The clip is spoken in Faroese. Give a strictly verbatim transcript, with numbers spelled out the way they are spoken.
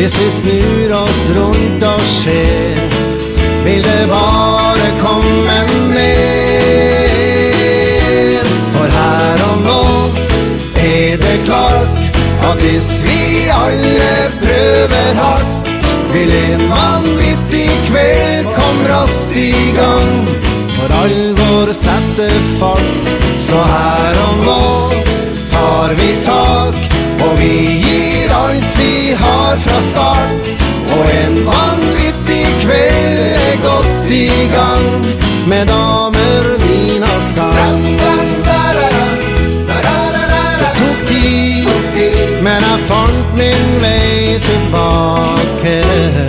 Hvis vi snur oss rundt og ser, vil det bare komme mer. For her og nå er det klart at hvis vi alle prøver hardt, vil en vanvittig kveld komme raskt i gang. For alvor sette fart, så her og nå tar vi tak, og vi gir alt vi har fra start. Og en vanvittig kveld er godt i gang, med damer, vin og sang. Det tok tid, men jeg fant min vei tilbake.